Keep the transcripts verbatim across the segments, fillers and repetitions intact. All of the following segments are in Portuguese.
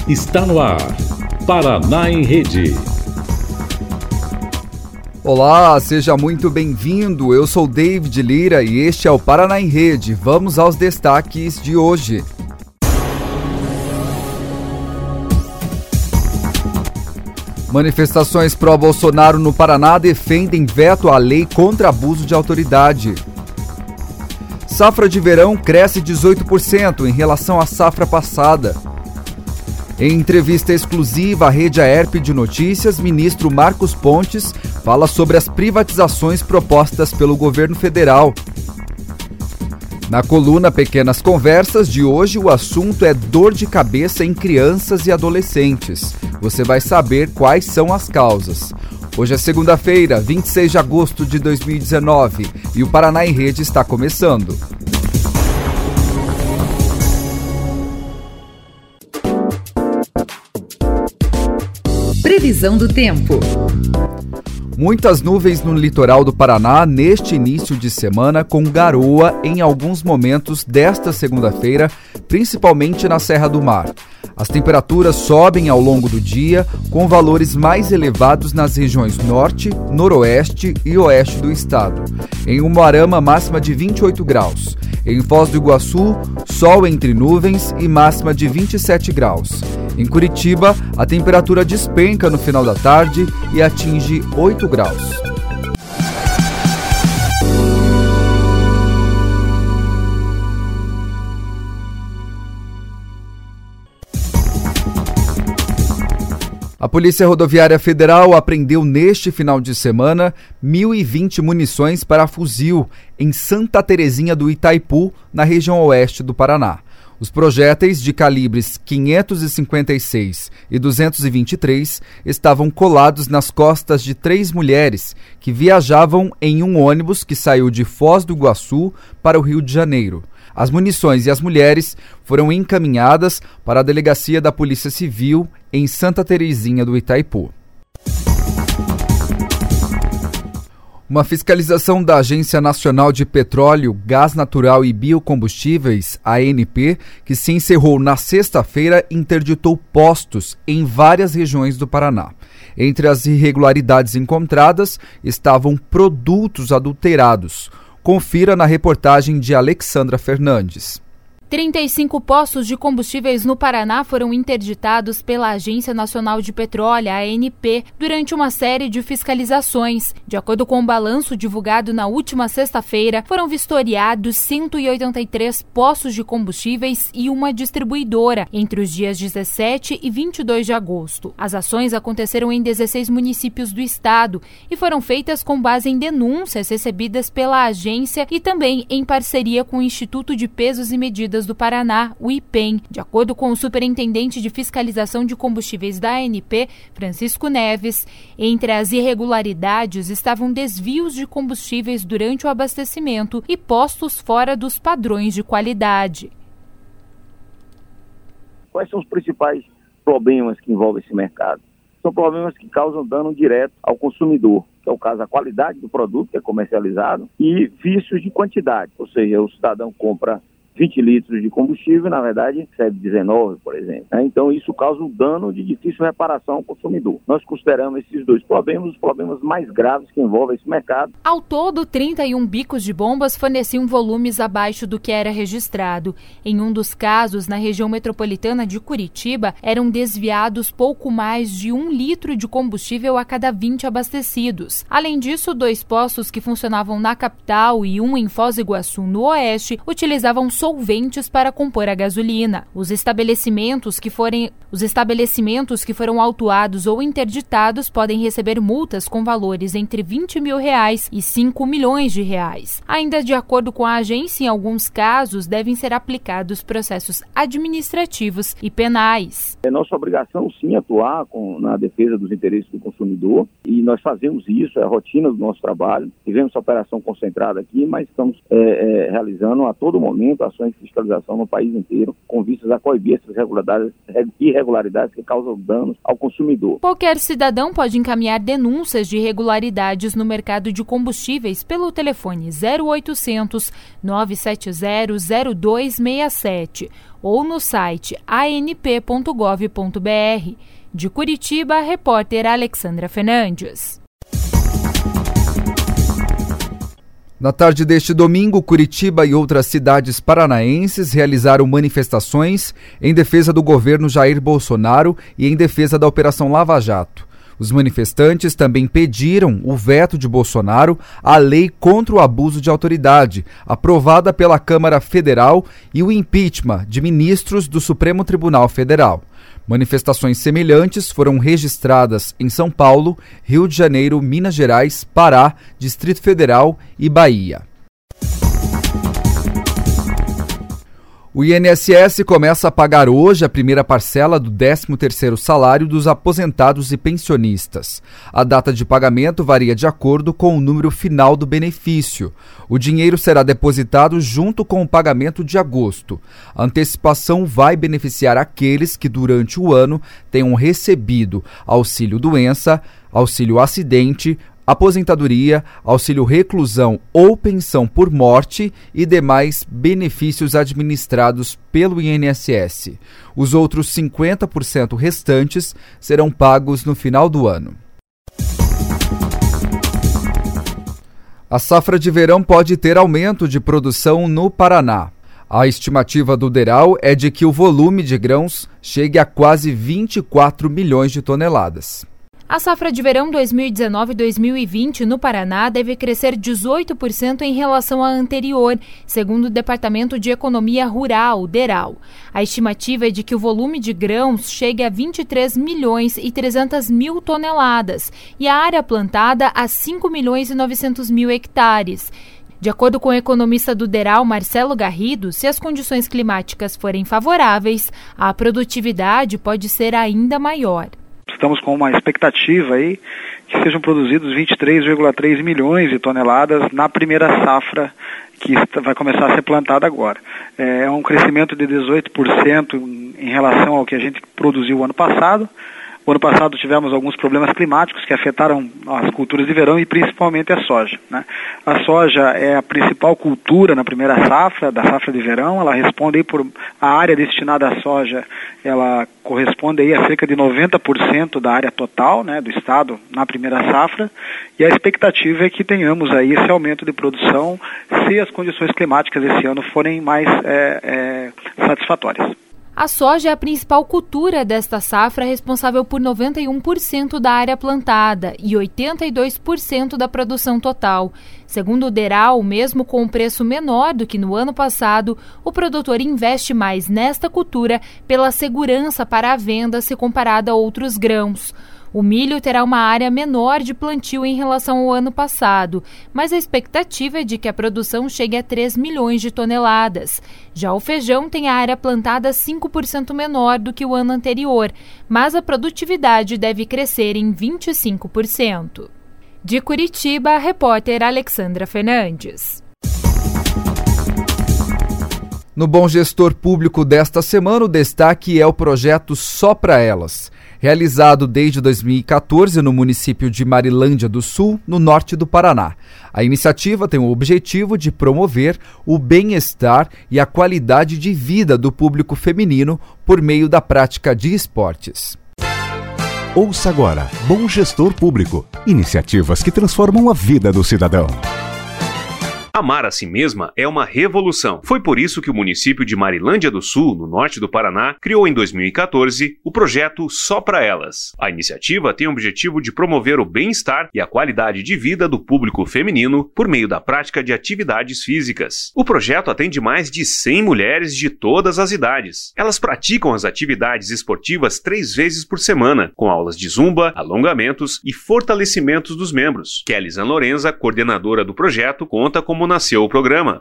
Está no ar, Paraná em Rede. Olá, seja muito bem-vindo. Eu sou David Lira e este é o Paraná em Rede. Vamos aos destaques de hoje. Manifestações pró-Bolsonaro no Paraná defendem veto à lei contra abuso de autoridade. Safra de verão cresce dezoito por cento em relação à safra passada. Em entrevista exclusiva à Rede Aerp de Notícias, ministro Marcos Pontes fala sobre as privatizações propostas pelo governo federal. Na coluna Pequenas Conversas de hoje, o assunto é dor de cabeça em crianças e adolescentes. Você vai saber quais são as causas. Hoje é segunda-feira, vinte e seis de agosto de dois mil e dezenove, e o Paraná em Rede está começando. Previsão do tempo. Muitas nuvens no litoral do Paraná neste início de semana, com garoa em alguns momentos desta segunda-feira, principalmente na Serra do Mar. As temperaturas sobem ao longo do dia, com valores mais elevados nas regiões norte, noroeste e oeste do estado. Em Umuarama, máxima de vinte e oito graus. Em Foz do Iguaçu, sol entre nuvens e máxima de vinte e sete graus. Em Curitiba, a temperatura despenca no final da tarde e atinge oito graus. A Polícia Rodoviária Federal apreendeu neste final de semana mil e vinte munições para fuzil em Santa Terezinha do Itaipu, na região oeste do Paraná. Os projéteis de calibres quinhentos e cinquenta e seis e duzentos e vinte e três estavam colados nas costas de três mulheres que viajavam em um ônibus que saiu de Foz do Iguaçu para o Rio de Janeiro. As munições e as mulheres foram encaminhadas para a Delegacia da Polícia Civil em Santa Terezinha do Itaipu. Uma fiscalização da Agência Nacional de Petróleo, Gás Natural e Biocombustíveis, A N P, que se encerrou na sexta-feira, interditou postos em várias regiões do Paraná. Entre as irregularidades encontradas estavam produtos adulterados. Confira na reportagem de Alexandra Fernandes. trinta e cinco postos de combustíveis no Paraná foram interditados pela Agência Nacional de Petróleo, A N P, durante uma série de fiscalizações. De acordo com o balanço divulgado na última sexta-feira, foram vistoriados cento e oitenta e três postos de combustíveis e uma distribuidora entre os dias dezessete e vinte e dois de agosto. As ações aconteceram em dezesseis municípios do estado e foram feitas com base em denúncias recebidas pela agência e também em parceria com o Instituto de Pesos e Medidas do Paraná, o I P E M. De acordo com o superintendente de fiscalização de combustíveis da A N P, Francisco Neves, entre as irregularidades estavam desvios de combustíveis durante o abastecimento e postos fora dos padrões de qualidade. Quais são os principais problemas que envolvem esse mercado? São problemas que causam dano direto ao consumidor, que é o caso da qualidade do produto que é comercializado, e vícios de quantidade, ou seja, o cidadão compra vinte litros de combustível, na verdade, recebe dezenove, por exemplo. Então, isso causa um dano de difícil reparação ao consumidor. Nós consideramos esses dois problemas os problemas mais graves que envolvem esse mercado. Ao todo, trinta e um bicos de bombas forneciam volumes abaixo do que era registrado. Em um dos casos, na região metropolitana de Curitiba, eram desviados pouco mais de um litro de combustível a cada vinte abastecidos. Além disso, dois postos que funcionavam na capital e um em Foz do Iguaçu, no oeste, utilizavam solventes para compor a gasolina. Os estabelecimentos que forem, os estabelecimentos que foram autuados ou interditados podem receber multas com valores entre vinte mil reais e cinco milhões de reais. Ainda de acordo com a agência, em alguns casos devem ser aplicados processos administrativos e penais. É nossa obrigação, sim, atuar com, na defesa dos interesses do consumidor, e nós fazemos isso, é a rotina do nosso trabalho. Tivemos essa operação concentrada aqui, mas estamos é, é, realizando a todo momento ações ações de fiscalização no país inteiro, com vistas a coibir essas irregularidades, irregularidades que causam danos ao consumidor. Qualquer cidadão pode encaminhar denúncias de irregularidades no mercado de combustíveis pelo telefone zero oitocentos, nove sete zero, zero dois seis sete ou no site a n p ponto gov ponto b r. De Curitiba, a repórter Alexandra Fernandes. Na tarde deste domingo, Curitiba e outras cidades paranaenses realizaram manifestações em defesa do governo Jair Bolsonaro e em defesa da Operação Lava Jato. Os manifestantes também pediram o veto de Bolsonaro à lei contra o abuso de autoridade, aprovada pela Câmara Federal, e o impeachment de ministros do Supremo Tribunal Federal. Manifestações semelhantes foram registradas em São Paulo, Rio de Janeiro, Minas Gerais, Pará, Distrito Federal e Bahia. O I N S S começa a pagar hoje a primeira parcela do décimo terceiro salário dos aposentados e pensionistas. A data de pagamento varia de acordo com o número final do benefício. O dinheiro será depositado junto com o pagamento de agosto. A antecipação vai beneficiar aqueles que durante o ano tenham recebido auxílio-doença, auxílio-acidente, aposentadoria, auxílio reclusão ou pensão por morte e demais benefícios administrados pelo I N S S. Os outros cinquenta por cento restantes serão pagos no final do ano. A safra de verão pode ter aumento de produção no Paraná. A estimativa do DERAL é de que o volume de grãos chegue a quase vinte e quatro milhões de toneladas. A safra de verão dois mil e dezenove dois mil e vinte no Paraná deve crescer dezoito por cento em relação à anterior, segundo o Departamento de Economia Rural, DERAL. A estimativa é de que o volume de grãos chegue a vinte e três milhões e trezentas mil toneladas e a área plantada a cinco milhões e novecentos mil hectares. De acordo com o economista do DERAL, Marcelo Garrido, se as condições climáticas forem favoráveis, a produtividade pode ser ainda maior. Estamos com uma expectativa aí que sejam produzidos vinte e três vírgula três milhões de toneladas na primeira safra que vai começar a ser plantada agora. É um crescimento de dezoito por cento em relação ao que a gente produziu o ano passado. O ano passado tivemos alguns problemas climáticos que afetaram as culturas de verão e principalmente a soja, né? A soja é a principal cultura na primeira safra, da safra de verão. Ela responde aí por a área destinada à soja, ela corresponde aí a cerca de noventa por cento da área total, né, do estado na primeira safra. E a expectativa é que tenhamos aí esse aumento de produção se as condições climáticas esse ano forem mais é, é, satisfatórias. A soja é a principal cultura desta safra, responsável por noventa e um por cento da área plantada e oitenta e dois por cento da produção total. Segundo o DERAL, mesmo com um preço menor do que no ano passado, o produtor investe mais nesta cultura pela segurança para a venda se comparado a outros grãos. O milho terá uma área menor de plantio em relação ao ano passado, mas a expectativa é de que a produção chegue a três milhões de toneladas. Já o feijão tem a área plantada cinco por cento menor do que o ano anterior, mas a produtividade deve crescer em vinte e cinco por cento. De Curitiba, a repórter Alexandra Fernandes. No Bom Gestor Público desta semana, o destaque é o projeto Só Pra Elas, realizado desde dois mil e quatorze no município de Marilândia do Sul, no norte do Paraná. A iniciativa tem o objetivo de promover o bem-estar e a qualidade de vida do público feminino por meio da prática de esportes. Ouça agora Bom Gestor Público, iniciativas que transformam a vida do cidadão. Amar a si mesma é uma revolução. Foi por isso que o município de Marilândia do Sul, no norte do Paraná, criou em dois mil e quatorze o projeto Só Pra Elas. A iniciativa tem o objetivo de promover o bem-estar e a qualidade de vida do público feminino por meio da prática de atividades físicas. O projeto atende mais de cem mulheres de todas as idades. Elas praticam as atividades esportivas três vezes por semana, com aulas de zumba, alongamentos e fortalecimentos dos membros. Kelly Zanlorenza, coordenadora do projeto, conta como nasceu o programa. Esse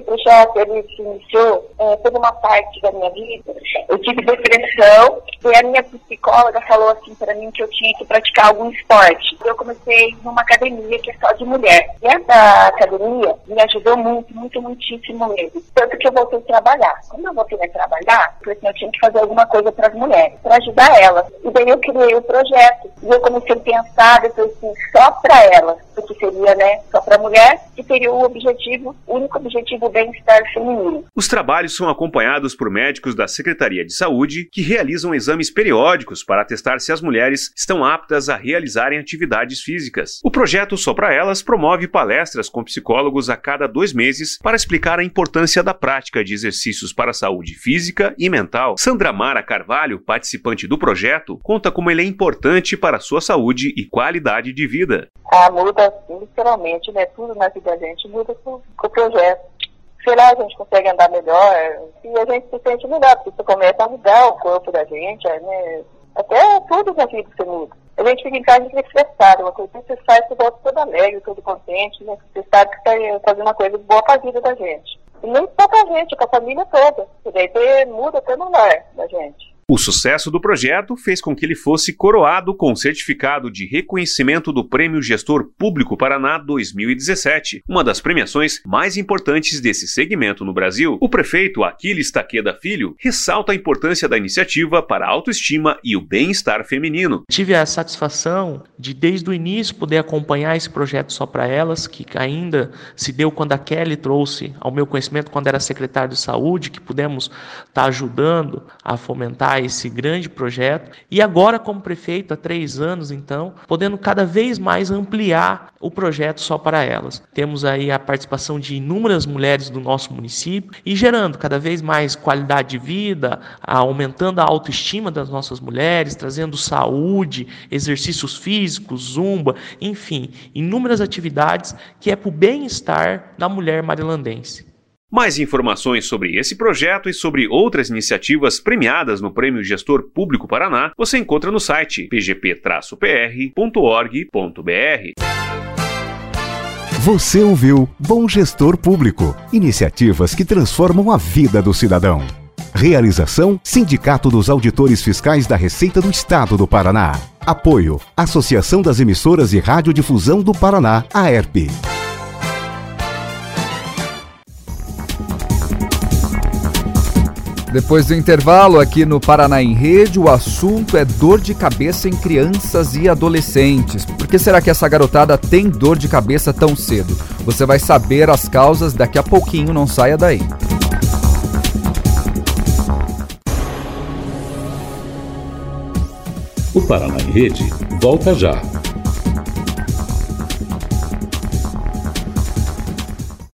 projeto, ele se iniciou é, por uma parte da minha vida. Eu tive depressão e a minha psicóloga falou assim para mim que eu tinha que praticar algum esporte. Eu comecei numa academia que é só de mulher. E essa academia me ajudou muito, muito, muitíssimo mesmo. Tanto que eu voltei a trabalhar. Quando eu voltei a trabalhar, eu, assim, eu tinha que fazer alguma coisa para as mulheres, para ajudar elas. E daí eu criei o projeto. E eu comecei a pensar depois assim, só para elas, porque seria, né, só para mulher, que seria o objetivo, o único objetivo, o bem-estar feminino. Os trabalhos são acompanhados por médicos da Secretaria de Saúde que realizam exames periódicos para testar se as mulheres estão aptas a realizarem atividades físicas. O projeto Só Pra Elas promove palestras com psicólogos a cada dois meses para explicar a importância da prática de exercícios para a saúde física e mental. Sandra Mara Carvalho, participante do projeto, conta como ele é importante para a sua saúde e qualidade de vida. Ah, muda literalmente, né? Tudo na vida da gente muda com, com o projeto. Sei lá, a gente consegue andar melhor e a gente se sente melhor, porque você começa a mudar o corpo da gente, né? Até tudo na vida você muda. A gente fica em casa e fica estressado, uma coisa que você faz, você volta todo alegre, todo contente, né? Você sabe que está fazendo uma coisa boa para a vida da gente. E nem só para a gente, para a família toda. E daí você muda até no lar da gente. O sucesso do projeto fez com que ele fosse coroado com o certificado de reconhecimento do Prêmio Gestor Público Paraná dois mil e dezessete, uma das premiações mais importantes desse segmento no Brasil. O prefeito Aquiles Taqueda Filho ressalta a importância da iniciativa para a autoestima e o bem-estar feminino. Tive a satisfação de, desde o início, poder acompanhar esse projeto Só Pra Elas, que ainda se deu quando a Kelly trouxe ao meu conhecimento, quando era secretário de saúde, que pudemos estar ajudando a fomentar esse grande projeto, e agora como prefeito há três anos então, podendo cada vez mais ampliar o projeto Só Para Elas. Temos aí a participação de inúmeras mulheres do nosso município e gerando cada vez mais qualidade de vida, aumentando a autoestima das nossas mulheres, trazendo saúde, exercícios físicos, zumba, enfim, inúmeras atividades que é para o bem-estar da mulher marilandense. Mais informações sobre esse projeto e sobre outras iniciativas premiadas no Prêmio Gestor Público Paraná você encontra no site p g p traço p r ponto org ponto b r. Você ouviu Bom Gestor Público, iniciativas que transformam a vida do cidadão. Realização: Sindicato dos Auditores Fiscais da Receita do Estado do Paraná. Apoio: Associação das Emissoras de Radiodifusão do Paraná, A E R P. Depois do intervalo, aqui no Paraná em Rede, o assunto é dor de cabeça em crianças e adolescentes. Por que será que essa garotada tem dor de cabeça tão cedo? Você vai saber as causas daqui a pouquinho, não saia daí. O Paraná em Rede volta já.